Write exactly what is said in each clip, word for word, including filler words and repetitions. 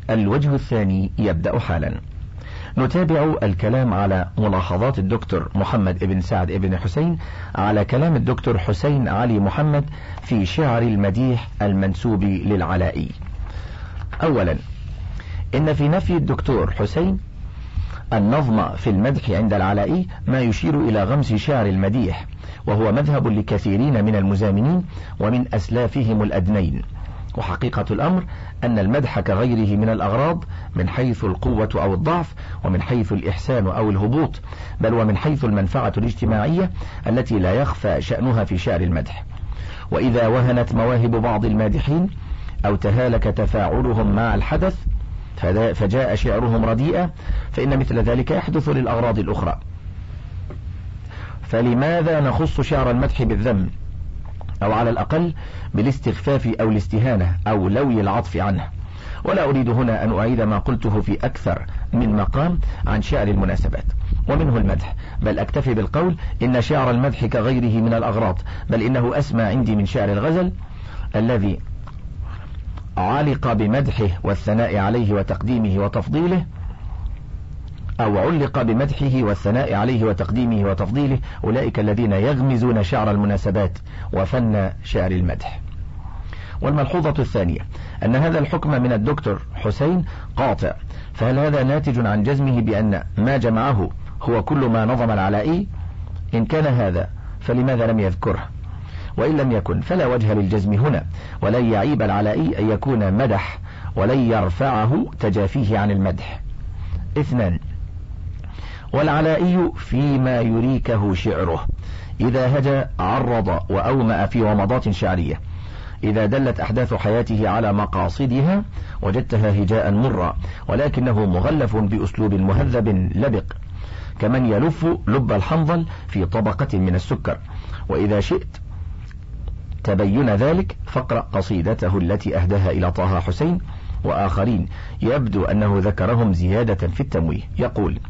الوجه الثاني يبدأ حالا. نتابع الكلام على ملاحظات الدكتور محمد ابن سعد ابن حسين على كلام الدكتور حسين علي محمد في شعر المديح المنسوب للعلائي. أولا، إن في نفي الدكتور حسين النظم في المدح عند العلائي ما يشير إلى غمس شعر المديح، وهو مذهب لكثيرين من المزامنين ومن أسلافهم الأدنين. وحقيقة الأمر أن المدح كغيره من الأغراض من حيث القوة أو الضعف، ومن حيث الإحسان أو الهبوط، بل ومن حيث المنفعة الاجتماعية التي لا يخفى شأنها في شعر المدح. وإذا وهنت مواهب بعض المادحين أو تهالك تفاعلهم مع الحدث فجاء شعرهم رديئا، فإن مثل ذلك يحدث للأغراض الأخرى. فلماذا نخص شعر المدح بالذم، أو على الأقل بالاستخفاف أو الاستهانة أو لوي العطف عنه؟ ولا أريد هنا أن أعيد ما قلته في أكثر من مقام عن شعر المناسبات ومنه المدح، بل أكتفي بالقول إن شعر المدح كغيره من الأغراض، بل إنه أسمى عندي من شعر الغزل الذي علق بمدحه والثناء عليه وتقديمه وتفضيله، أو علق بمدحه والثناء عليه وتقديمه وتفضيله، أولئك الذين يغمزون شعر المناسبات وفن شعر المدح. والملحوظة الثانية أن هذا الحكم من الدكتور حسين قاطع، فهل هذا ناتج عن جزمه بأن ما جمعه هو كل ما نظم العلائي؟ إن كان هذا فلماذا لم يذكره؟ وإن لم يكن فلا وجه للجزم هنا، ولن يعيب العلائي أن يكون مدح ولن يرفعه تجافيه عن المدح. اثنان، والعلائي فيما يريكه شعره إذا هجا عرض وأومأ في ومضات شعرية، إذا دلت أحداث حياته على مقاصدها وجدتها هجاء مرا، ولكنه مغلف بأسلوب مهذب لبق، كمن يلف لب الحنظل في طبقة من السكر. وإذا شئت تبين ذلك فاقرأ قصيدته التي أهداها إلى طه حسين وآخرين يبدو أنه ذكرهم زيادة في التمويه. يقول: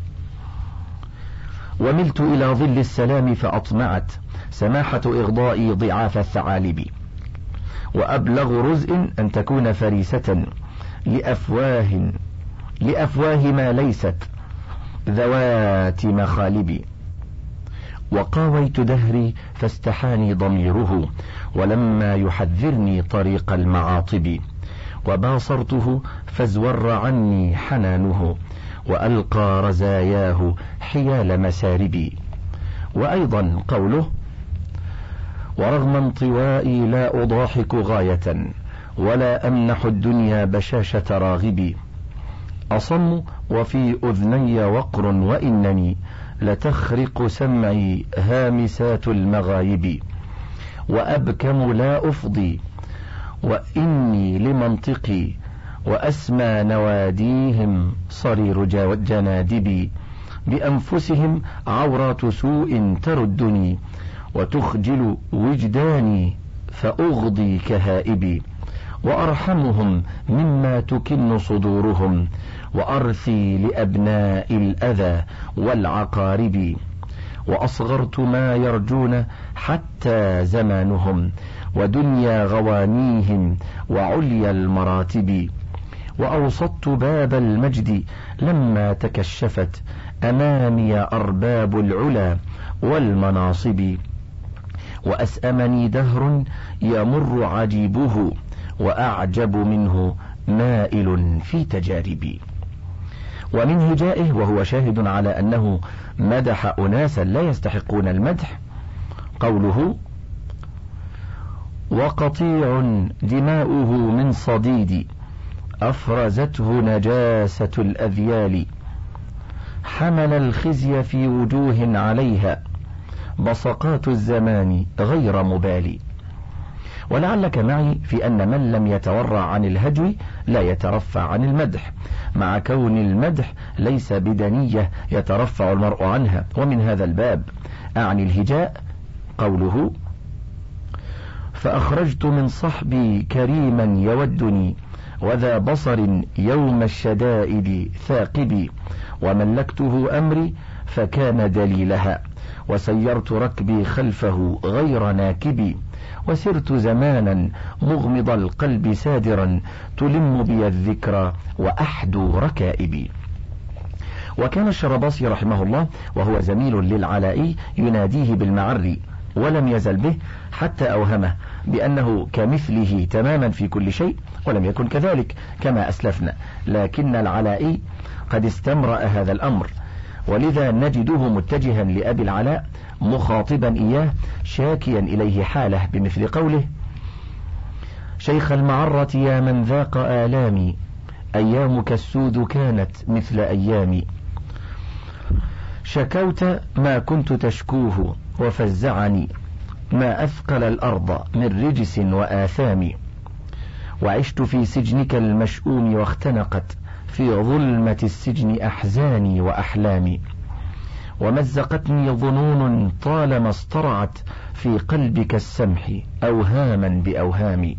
وملت إلى ظل السلام فأطمعت سماحة إغضائي ضعاف الثعالب، وأبلغ رزء أن تكون فريسة لأفواه لأفواه ما ليست ذوات مخالب، وقاويت دهري فاستحاني ضميره ولما يحذرني طريق المعاطب، وباصرته فازور عني حنانه وألقى رزاياه حيال مساربي. وأيضا قوله: ورغم انطوائي لا أضاحك غاية ولا أمنح الدنيا بشاشة راغبي، أصم وفي أذني وقر وإنني لتخرق سمعي هامسات المغايب، وأبكم لا أفضي وإني لمنطقي وأسمى نواديهم صرير جنادبي، بأنفسهم عورات سوء تردني وتخجل وجداني فأغضي كهائبي، وأرحمهم مما تكن صدورهم وأرثي لأبناء الأذى والعقارب، وأصغرت ما يرجون حتى زمانهم ودنيا غوانيهم وعليا المراتب، وأوسطت باب المجد لما تكشفت أمامي أرباب العلا والمناصب، وأسأمني دهر يمر عجيبه وأعجب منه مائل في تجاربي. ومن هجائه وهو شاهد على أنه مدح أناسا لا يستحقون المدح قوله: وقطيع دماؤه من صديد أفرزته نجاسة الأذيال، حمل الخزي في وجوه عليها بصقات الزمان غير مبالي. ولعلك معي في أن من لم يتورع عن الهجو لا يترفع عن المدح، مع كون المدح ليس بدنية يترفع المرء عنها. ومن هذا الباب أعني الهجاء قوله: فأخرجت من صحبي كريما يودني وذا بصر يوم الشدائد ثاقبي، وملكته أمري فكان دليلها وسيرت ركبي خلفه غير ناكبي، وسرت زمانا مغمض القلب سادرا تلم بي الذكرى وأحدو ركائبي. وكان الشرباصي رحمه الله وهو زميل للعلائي يناديه بالمعري، ولم يزل به حتى أوهمه بأنه كمثله تماما في كل شيء، ولم يكن كذلك كما أسلفنا، لكن العلائي قد استمرأ هذا الأمر، ولذا نجده متجها لأبي العلاء مخاطبا إياه شاكيا إليه حاله بمثل قوله: شيخ المعرة يا من ذاق آلامي، أيامك السود كانت مثل أيامي، شكوت ما كنت تشكوه وفزعني ما أثقل الأرض من رجس وآثام، وعشت في سجنك المشؤوم واختنقت في ظلمة السجن أحزاني وأحلامي، ومزقتني ظنون طالما اصطرعت في قلبك السمح أوهاما بأوهامي.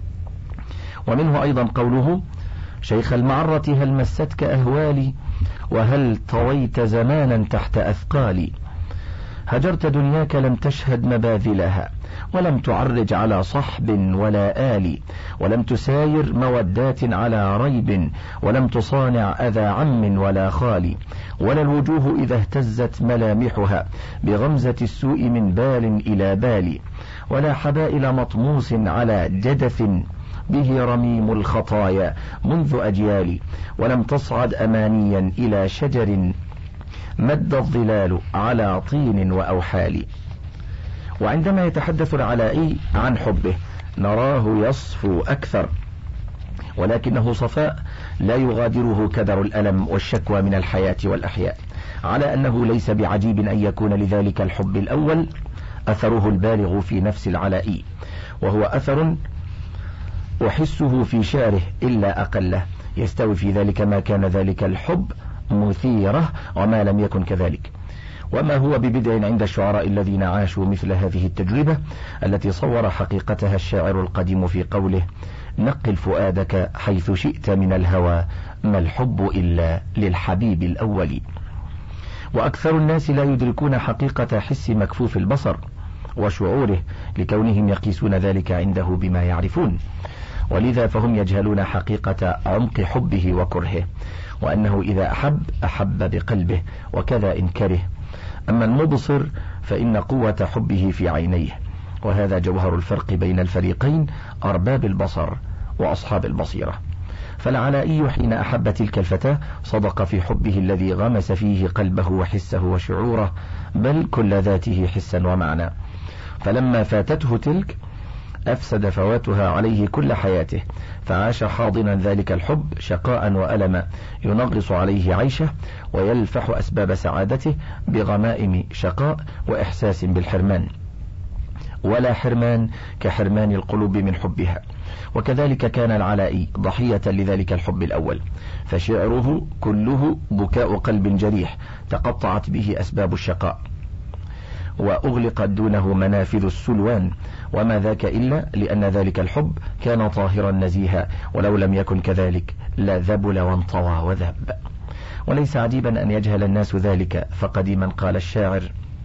ومنه أيضا قوله: شيخ المعرة هل مستك أهوالي، وهل طويت زمانا تحت أثقالي، هجرت دنياك لم تشهد مباذلها، ولم تعرج على صحب ولا آل، ولم تساير مودات على ريب، ولم تصانع أذى عم ولا خال، ولا الوجوه إذا اهتزت ملامحها بغمزة السوء من بال إلى بال، ولا حبائل مطموس على جدث به رميم الخطايا منذ أجيال، ولم تصعد أمانيا إلى شجر مد الظلال على طين وأوحال. وعندما يتحدث العلائي عن حبه نراه يصفو أكثر، ولكنه صفاء لا يغادره كدر الألم والشكوى من الحياة والأحياء، على أنه ليس بعجيب أن يكون لذلك الحب الأول أثره البالغ في نفس العلائي، وهو أثر أحسه في شعره إلا أقله، يستوي في ذلك ما كان ذلك الحب مثيرة وما لم يكن كذلك، وما هو ببدع عند الشعراء الذين عاشوا مثل هذه التجربة التي صور حقيقتها الشاعر القديم في قوله: نقل فؤادك حيث شئت من الهوى، ما الحب إلا للحبيب الأول. وأكثر الناس لا يدركون حقيقة حس مكفوف البصر وشعوره، لكونهم يقيسون ذلك عنده بما يعرفون، ولذا فهم يجهلون حقيقة عمق حبه وكرهه، وأنه إذا أحب أحب بقلبه وكذا إن كره. أما المبصر فإن قوة حبه في عينيه، وهذا جوهر الفرق بين الفريقين أرباب البصر وأصحاب البصيرة. فالعلائي حين أحب تلك الفتاة صدق في حبه الذي غمس فيه قلبه وحسه وشعوره، بل كل ذاته حسا ومعنى، فلما فاتته تلك أفسد فواتها عليه كل حياته، فعاش حاضنا ذلك الحب شقاء وألما، ينغص عليه عيشه ويلفح أسباب سعادته بغمائم شقاء وإحساس بالحرمان، ولا حرمان كحرمان القلوب من حبها. وكذلك كان العلائي ضحية لذلك الحب الأول، فشعره كله بكاء قلب جريح تقطعت به أسباب الشقاء، وأغلقت دونه منافذ السلوان، وما ذاك إلا لأن ذلك الحب كان طاهرا نزيها، ولو لم يكن كذلك لذبل وانطوى وذاب. وليس عجيبا أن يجهل الناس ذلك، فقديما قال الشاعر: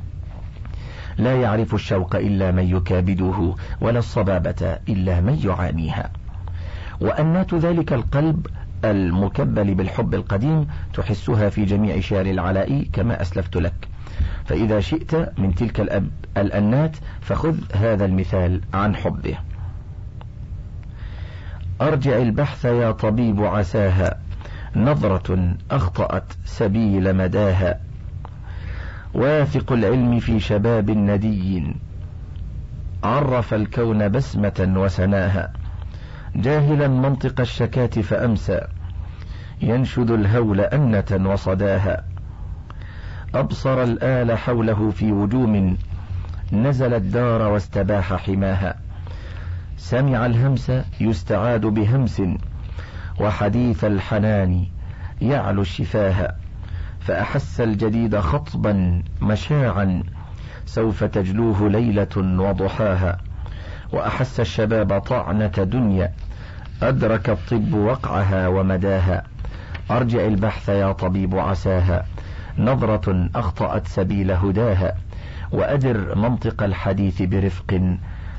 لا يعرف الشوق إلا من يكابده، ولا الصبابة إلا من يعانيها. وأنات ذلك القلب المكبل بالحب القديم تحسها في جميع شعر العلائي كما أسلفت لك، فإذا شئت من تلك الأب الأنات فخذ هذا المثال عن حبه: أرجع البحث يا طبيب عساها، نظرة أخطأت سبيل مداها، واثق العلم في شباب ندي، عرف الكون بسمة وسناها، جاهلا منطق الشكاة فأمسى، ينشد الهول أنة وصداها، أبصر الآل حوله في وجوم، نزل الدار واستباح حماها، سمع الهمس يستعاد بهمس، وحديث الحنان يعلو الشفاها، فأحس الجديد خطبا مشاعا، سوف تجلوه ليلة وضحاها، وأحس الشباب طعنة دنيا، أدرك الطب وقعها ومداها، أرجع البحث يا طبيب عساها، نظرة أخطأت سبيل هداها، وأدر منطق الحديث برفق،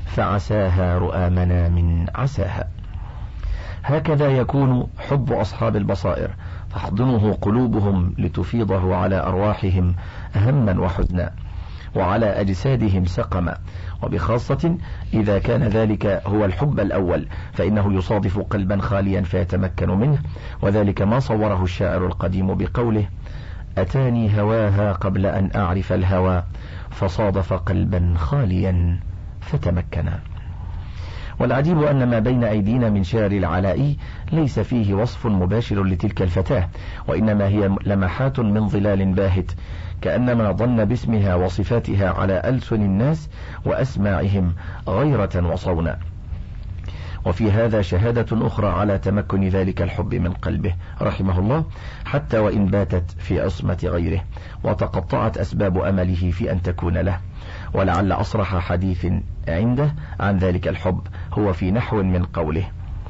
فعساها رؤى منام عساها. هكذا يكون حب أصحاب البصائر، تحضنه قلوبهم لتفيضه على أرواحهم هما وحزنا، وعلى أجسادهم سقما، وبخاصة إذا كان ذلك هو الحب الأول، فإنه يصادف قلبا خاليا فيتمكن منه، وذلك ما صوره الشاعر القديم بقوله: أتاني هواها قبل أن أعرف الهوى، فصادف قلبا خاليا فتمكنا. والعجيب أن ما بين أيدينا من شعر العلائي ليس فيه وصف مباشر لتلك الفتاة، وإنما هي لمحات من ظلال باهت، كأنما ظن باسمها وصفاتها على ألسن الناس وأسماعهم غيرة وصونا. وفي هذا شهادة أخرى على تمكن ذلك الحب من قلبه رحمه الله، حتى وإن باتت في عصمة غيره وتقطعت أسباب أمله في أن تكون له. ولعل أصرح حديث عنده عن ذلك الحب هو في نحو من قوله: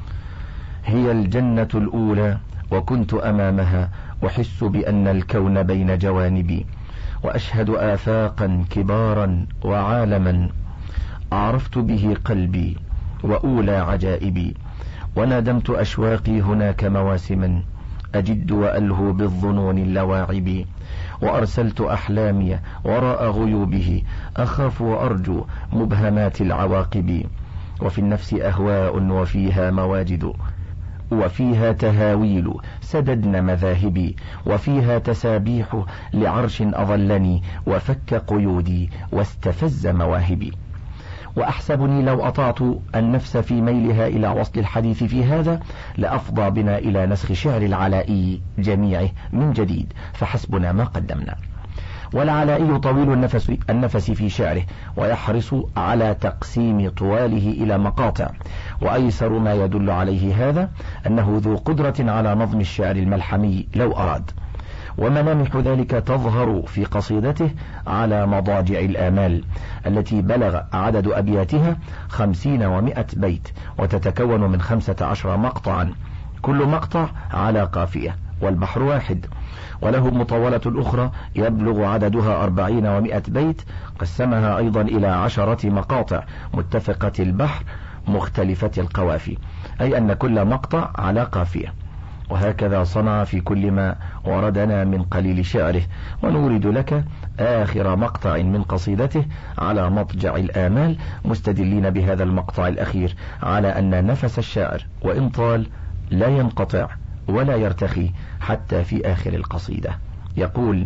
هي الجنة الأولى وكنت أمامها أحس بأن الكون بين جوانبي، وأشهد آفاقا كبارا وعالما عرفت به قلبي وأولى عجائبي، وندمت أشواقي هناك مواسما أجد وألهو بالظنون اللواعب، وأرسلت أحلامي وراء غيوبه أخاف وأرجو مبهمات العواقب، وفي النفس أهواء وفيها مواجد، وفيها تهاويل سددن مذاهبي، وفيها تسابيح لعرش أظلني وفك قيودي واستفز مواهبي. وأحسبني لو أطعت النفس في ميلها إلى وصل الحديث في هذا لأفضى بنا إلى نسخ شعر العلائي جميعه من جديد، فحسبنا ما قدمنا. والعلائي طويل النفس, النفس في شعره، ويحرص على تقسيم طواله إلى مقاطع، وأيسر ما يدل عليه هذا أنه ذو قدرة على نظم الشعر الملحمي لو أراد. وملامح ذلك تظهر في قصيدته على مضاجع الآمال التي بلغ عدد أبياتها خمسين ومائة بيت، وتتكون من خمسة عشر مقطعا، كل مقطع على قافية، والبحر واحد. وله مطولة أخرى يبلغ عددها أربعين ومائة بيت، قسمها أيضا إلى عشرة مقاطع متفقة البحر مختلفة القوافي، أي أن كل مقطع على قافية. وهكذا صنع في كل ما وردنا من قليل شعره. ونورد لك آخر مقطع من قصيدته على مضجع الآمال، مستدلين بهذا المقطع الأخير على أن نفس الشاعر وإن طال لا ينقطع ولا يرتخي حتى في آخر القصيدة. يقول: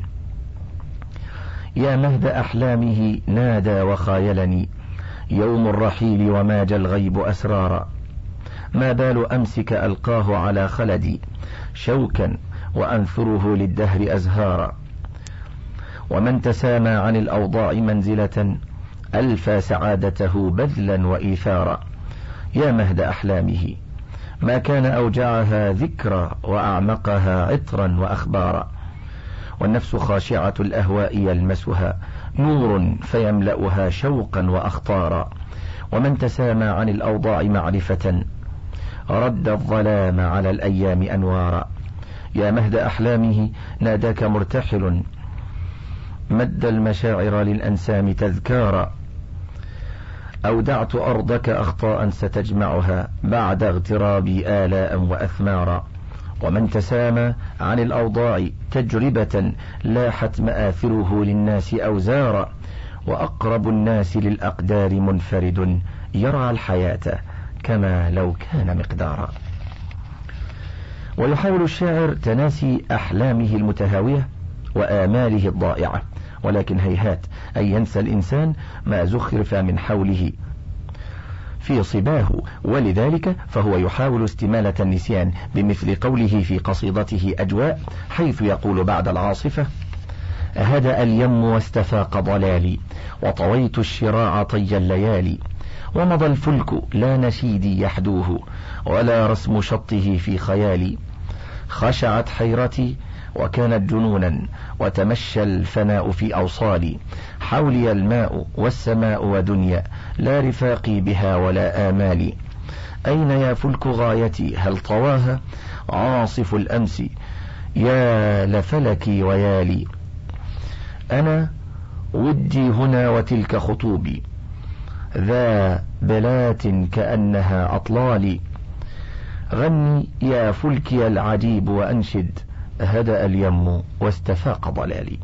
يا مهد أحلامه نادى وخايلني يوم الرحيل وماج الغيب أسرارا، ما بال أمسك ألقاه على خلدي شوكا وأنثره للدهر أزهارا، ومن تسامى عن الأوضاع منزلة ألفى سعادته بذلا وإيثارا. يا مهد أحلامه ما كان أوجعها ذكرى وأعمقها عطرا وأخبارا، والنفس خاشعة الأهواء يلمسها نور فيملأها شوقا وأخطارا، ومن تسامى عن الأوضاع معرفة رد الظلام على الأيام أنوارا. يا مهد أحلامه ناداك مرتحل مد المشاعر للأنسام تذكارا، أودعت أرضك أخطاء ستجمعها بعد اغترابي آلاء وأثمارا، ومن تسامى عن الأوضاع تجربة لاحت مآثره للناس أوزارا، وأقرب الناس للأقدار منفرد يرعى الحياة كما لو كان مقدارا. ويحاول الشاعر تناسي أحلامه المتهاوية وآماله الضائعة، ولكن هيهات أن ينسى الإنسان ما زخرف من حوله في صباه، ولذلك فهو يحاول استمالة النسيان بمثل قوله في قصيدته أجواء، حيث يقول بعد العاصفة: هدأ اليم واستفاق ضلالي وطويت الشراع طي الليالي، ومضى الفلك لا نشيدي يحدوه ولا رسم شطه في خيالي، خشعت حيرتي وكانت جنونا وتمشى الفناء في أوصالي، حولي الماء والسماء ودنيا لا رفاقي بها ولا آمالي، أين يا فلك غايتي هل طواها عاصف الأمس يا لفلكي ويالي، أنا ودي هنا وتلك خطوبي ذا بلات كأنها أطلال. غني يا فلكي العجيب وأنشد، هدأ اليم واستفاق ضلالي.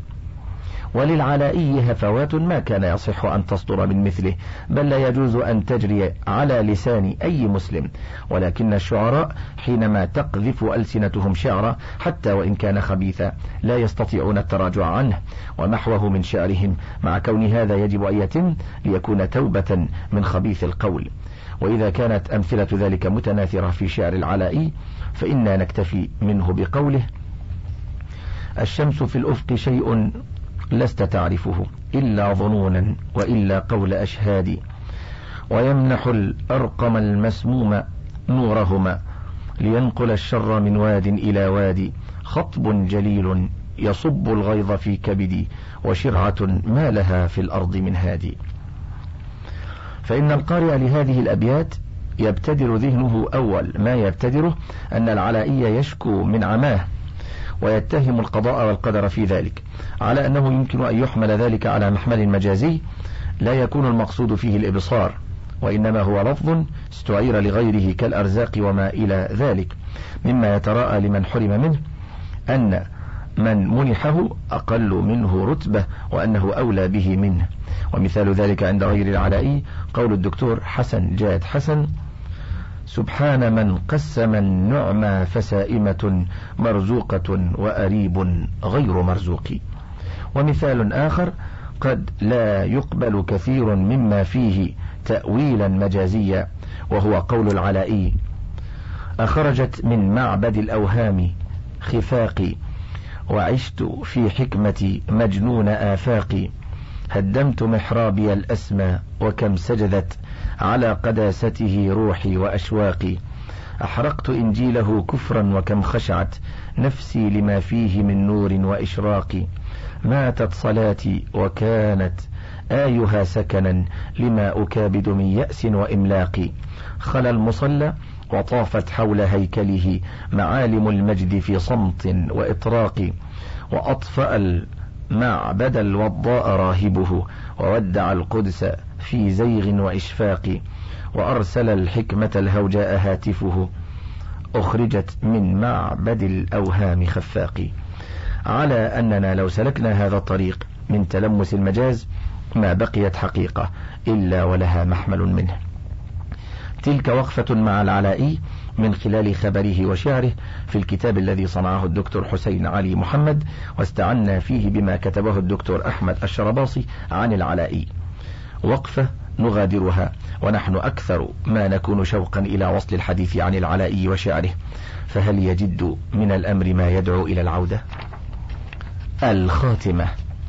وللعلائي هفوات ما كان يصح أن تصدر من مثله، بل لا يجوز أن تجري على لسان أي مسلم، ولكن الشعراء حينما تقذف ألسنتهم شعرا حتى وإن كان خبيثا لا يستطيعون التراجع عنه ومحوه من شعرهم، مع كون هذا يجب أن يتم ليكون توبة من خبيث القول. وإذا كانت أمثلة ذلك متناثرة في شعر العلائي فإنا نكتفي منه بقوله: الشمس في الأفق شيء لست تعرفه إلا ظنونا وإلا قول أشهاد، ويمنح الأرقم المسموم نورهما لينقل الشر من واد إلى واد، خطب جليل يصب الغيظ في كبدي وشرعة ما لها في الأرض من هادي. فإن القارئ لهذه الأبيات يبتدر ذهنه أول ما يبتدره أن العلائي يشكو من عماه ويتهم القضاء والقدر في ذلك، على أنه يمكن أن يحمل ذلك على محمل مجازي لا يكون المقصود فيه الإبصار، وإنما هو لفظ استعير لغيره كالأرزاق وما إلى ذلك، مما يتراءى لمن حرم منه أن من منحه أقل منه رتبة وأنه أولى به منه. ومثال ذلك عند غير العلائي قول الدكتور حسن جاد حسن: سبحان من قسم النعمى فسائمة مرزوقة وأريب غير مرزوق. ومثال آخر قد لا يقبل كثير مما فيه تأويلا مجازيا، وهو قول العلائي: أخرجت من معبد الأوهام خفاقي، وعشت في حكمة مجنون آفاقي، هدمت محرابي الأسمى وكم سجدت على قداسته روحي وأشواقي، أحرقت إنجيله كفرا وكم خشعت نفسي لما فيه من نور وإشراق، ماتت صلاتي وكانت آيها سكنا لما أكابد من يأس وإملاق، خلا المصلى وطافت حول هيكله معالم المجد في صمت وإطراق، وأطفأ المعبد الوضاء راهبه وودع القدس في زيغ وإشفاق، وأرسل الحكمة الهوجاء هاتفه أخرجت من معبد الأوهام خفاق. على أننا لو سلكنا هذا الطريق من تلمس المجاز ما بقيت حقيقة إلا ولها محمل منه. تلك وقفة مع العلائي من خلال خبره وشعره في الكتاب الذي صنعه الدكتور حسين علي محمد، واستعنا فيه بما كتبه الدكتور أحمد الشرباصي عن العلائي. وقفة نغادرها ونحن أكثر ما نكون شوقا إلى وصل الحديث عن العلائي وشعره، فهل يجد من الأمر ما يدعو إلى العودة؟ الخاتمة.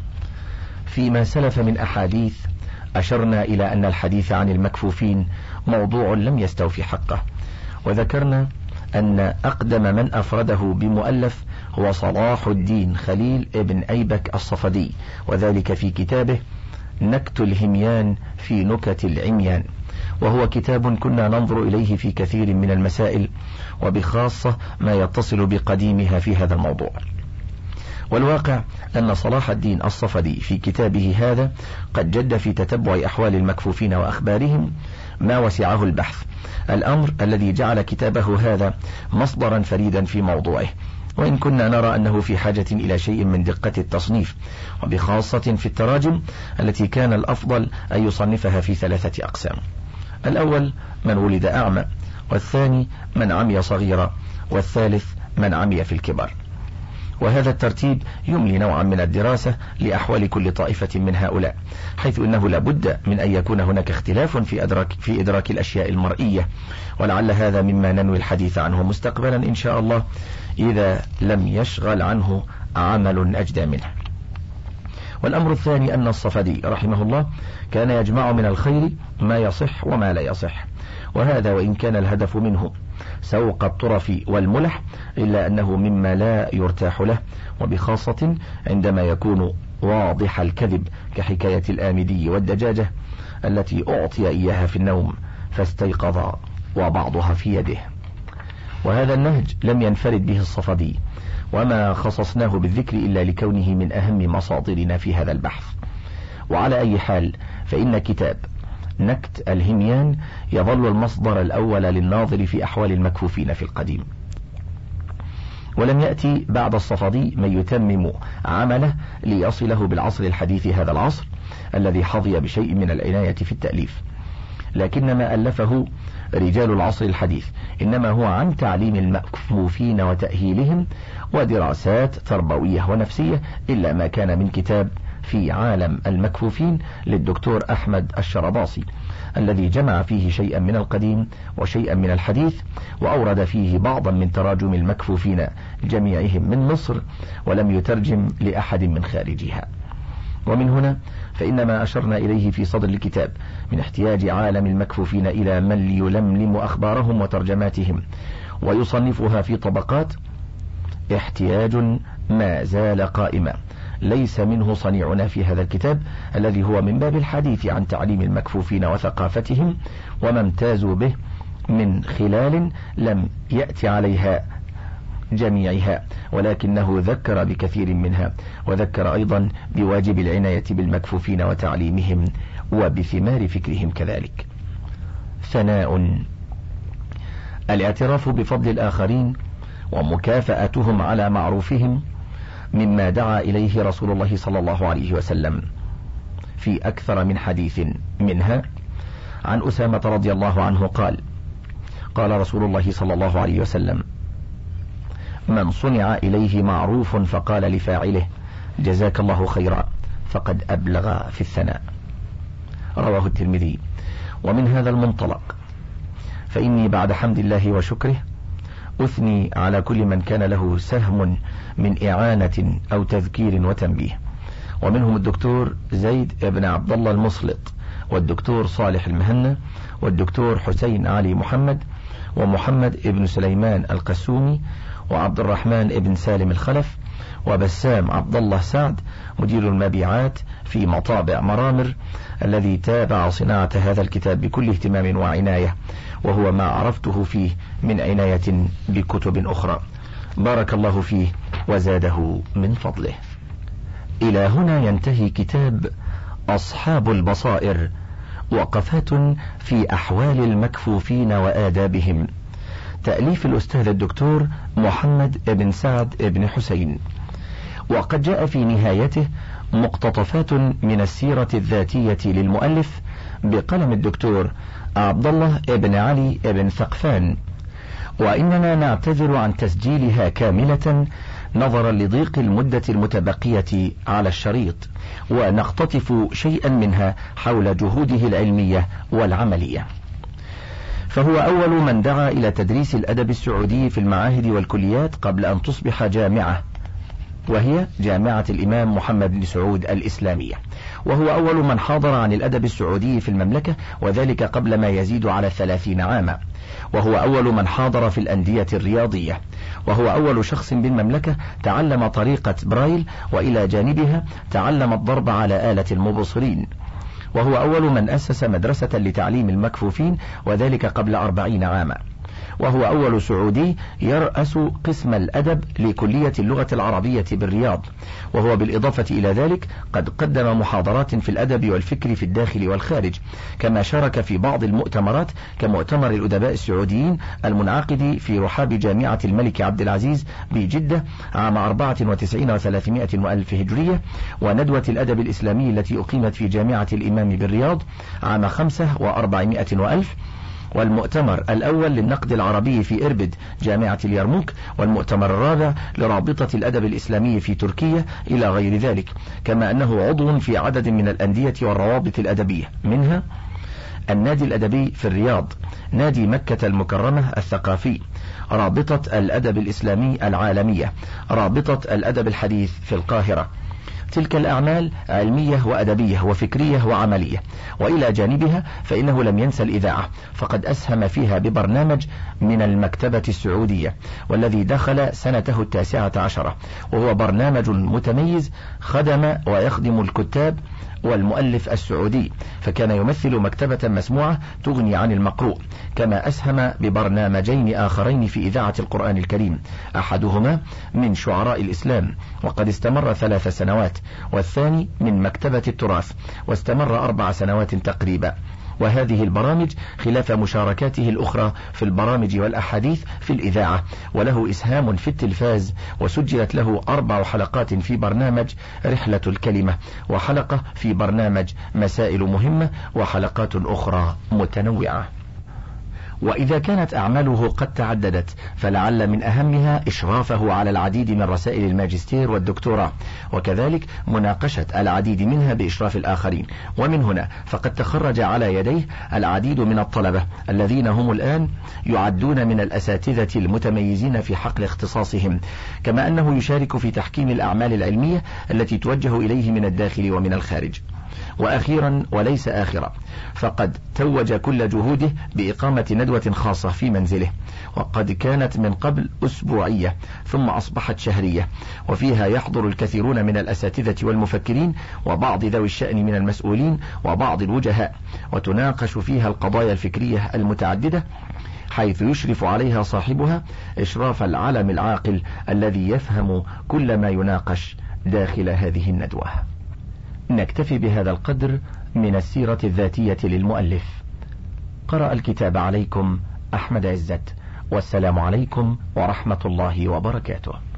فيما سلف من أحاديث أشرنا إلى أن الحديث عن المكفوفين موضوع لم يستوفي حقه، وذكرنا أن أقدم من أفرده بمؤلف هو صلاح الدين خليل ابن أيبك الصفدي، وذلك في كتابه نكت الهميان في نكت العميان، وهو كتاب كنا ننظر إليه في كثير من المسائل وبخاصة ما يتصل بقديمها في هذا الموضوع. والواقع أن صلاح الدين الصفدي في كتابه هذا قد جد في تتبع أحوال المكفوفين وأخبارهم ما وسعه البحث، الأمر الذي جعل كتابه هذا مصدرا فريدا في موضوعه، وإن كنا نرى أنه في حاجة إلى شيء من دقة التصنيف، وبخاصة في التراجم التي كان الأفضل أن يصنفها في ثلاثة أقسام: الأول من ولد أعمى، والثاني من عمي صغيرا، والثالث من عمي في الكبر. وهذا الترتيب يملي نوعا من الدراسة لأحوال كل طائفة من هؤلاء، حيث أنه لابد من أن يكون هناك اختلاف في إدراك, في إدراك الأشياء المرئية، ولعل هذا مما ننوي الحديث عنه مستقبلا إن شاء الله إذا لم يشغل عنه عمل أجدى منه. والأمر الثاني أن الصفدي رحمه الله كان يجمع من الخير ما يصح وما لا يصح، وهذا وإن كان الهدف منه سوق الطرف والملح إلا أنه مما لا يرتاح له، وبخاصة عندما يكون واضح الكذب كحكاية الآمدي والدجاجة التي أعطي إياها في النوم فاستيقظ وبعضها في يده. وهذا النهج لم ينفرد به الصفدي، وما خصصناه بالذكر إلا لكونه من أهم مصادرنا في هذا البحث. وعلى أي حال فإن كتاب نكت الهميان يظل المصدر الأول للناظر في أحوال المكفوفين في القديم. ولم يأتي بعد الصفدي من يتمم عمله ليصله بالعصر الحديث هذا العصر الذي حظي بشيء من العناية في التأليف، لكن ما ألفه رجال العصر الحديث إنما هو عن تعليم المكفوفين وتأهيلهم ودراسات تربوية ونفسية، إلا ما كان من كتاب في عالم المكفوفين للدكتور أحمد الشرباصي الذي جمع فيه شيئا من القديم وشيئا من الحديث، وأورد فيه بعضا من تراجم المكفوفين جميعهم من مصر، ولم يترجم لأحد من خارجها. ومن هنا فإن ما أشرنا إليه في صدر الكتاب من احتياج عالم المكفوفين إلى من ليلملم أخبارهم وترجماتهم ويصنفها في طبقات احتياج ما زال قائما، ليس منه صنيعنا في هذا الكتاب الذي هو من باب الحديث عن تعليم المكفوفين وثقافتهم وما امتازوا به من خلال لم يأتي عليها جميعها، ولكنه ذكر بكثير منها، وذكر أيضا بواجب العناية بالمكفوفين وتعليمهم وبثمار فكرهم كذلك. ثناء: الاعتراف بفضل الآخرين ومكافأتهم على معروفهم مما دعا إليه رسول الله صلى الله عليه وسلم في أكثر من حديث، منها عن أسامة رضي الله عنه قال: قال رسول الله صلى الله عليه وسلم: من صنع إليه معروف فقال لفاعله جزاك الله خيرا فقد أبلغ في الثناء. رواه الترمذي. ومن هذا المنطلق فإني بعد حمد الله وشكره أثني على كل من كان له سهم من إعانة أو تذكير وتنبيه، ومنهم الدكتور زيد بن عبد الله المصلط، والدكتور صالح المهنا، والدكتور حسين علي محمد، ومحمد ابن سليمان القسومي، وعبد الرحمن ابن سالم الخلف، وبسام عبد الله سعد مدير المبيعات في مطابع مرامر الذي تابع صناعة هذا الكتاب بكل اهتمام وعناية، وهو ما عرفته فيه من عناية بكتب أخرى، بارك الله فيه وزاده من فضله. إلى هنا ينتهي كتاب أصحاب البصائر، وقفات في أحوال المكفوفين وآدابهم، تأليف الأستاذ الدكتور محمد بن سعد بن حسين. وقد جاء في نهايته مقتطفات من السيرة الذاتية للمؤلف بقلم الدكتور عبد الله بن علي بن ثقفان، وإننا نعتذر عن تسجيلها كاملة نظرا لضيق المدة المتبقية على الشريط، ونقتطف شيئا منها حول جهوده العلمية والعملية. فهو أول من دعا إلى تدريس الأدب السعودي في المعاهد والكليات قبل أن تصبح جامعة، وهي جامعة الإمام محمد بن سعود الإسلامية، وهو أول من حاضر عن الأدب السعودي في المملكة، وذلك قبل ما يزيد على ثلاثين عاما، وهو أول من حاضر في الأندية الرياضية، وهو أول شخص بالمملكة تعلم طريقة برايل، وإلى جانبها تعلم الضرب على آلة المبصرين، وهو أول من أسس مدرسة لتعليم المكفوفين، وذلك قبل أربعين عاما، وهو أول سعودي يرأس قسم الأدب لكلية اللغة العربية بالرياض، وهو بالإضافة إلى ذلك قد قدم محاضرات في الأدب والفكر في الداخل والخارج، كما شارك في بعض المؤتمرات كمؤتمر الأدباء السعوديين المنعقد في رحاب جامعة الملك عبد العزيز بجدة عام أربعة وتسعين وثلاثمائة وألف هجرية، وندوة الأدب الإسلامي التي أقيمت في جامعة الإمام بالرياض عام خمسة وأربعمائة وألف، والمؤتمر الأول للنقد العربي في إربد جامعة اليرموك، والمؤتمر الرابع لرابطة الأدب الإسلامي في تركيا، إلى غير ذلك، كما أنه عضو في عدد من الأندية والروابط الأدبية، منها النادي الأدبي في الرياض، نادي مكة المكرمة الثقافي، رابطة الأدب الإسلامي العالمية، رابطة الأدب الحديث في القاهرة. تلك الأعمال علمية وأدبية وفكرية وعملية، وإلى جانبها فإنه لم ينسى الإذاعة، فقد أسهم فيها ببرنامج من المكتبة السعودية، والذي دخل سنته التاسعة عشرة، وهو برنامج متميز خدم ويخدم الكتاب والمؤلف السعودي، فكان يمثل مكتبة مسموعة تغني عن المقروء. كما أسهم ببرنامجين آخرين في إذاعة القرآن الكريم، أحدهما من شعراء الإسلام وقد استمر ثلاث سنوات، والثاني من مكتبة التراث واستمر أربع سنوات تقريبا. وهذه البرامج خلاف مشاركاته الأخرى في البرامج والأحاديث في الإذاعة، وله إسهام في التلفاز، وسجلت له أربع حلقات في برنامج رحلة الكلمة، وحلقة في برنامج مسائل مهمة، وحلقات أخرى متنوعة. وإذا كانت أعماله قد تعددت فلعل من أهمها إشرافه على العديد من رسائل الماجستير والدكتوراه، وكذلك مناقشة العديد منها بإشراف الآخرين. ومن هنا فقد تخرج على يديه العديد من الطلبة الذين هم الآن يعدون من الأساتذة المتميزين في حقل اختصاصهم، كما أنه يشارك في تحكيم الأعمال العلمية التي توجه إليه من الداخل ومن الخارج. وأخيرا وليس آخرا، فقد توج كل جهوده بإقامة ندوة خاصة في منزله، وقد كانت من قبل أسبوعية ثم أصبحت شهرية، وفيها يحضر الكثيرون من الأساتذة والمفكرين وبعض ذوي الشأن من المسؤولين وبعض الوجهاء، وتناقش فيها القضايا الفكرية المتعددة، حيث يشرف عليها صاحبها إشراف العالم العاقل الذي يفهم كل ما يناقش داخل هذه الندوة. نكتفي بهذا القدر من السيرة الذاتية للمؤلف. قرأ الكتاب عليكم أحمد عزت، والسلام عليكم ورحمة الله وبركاته.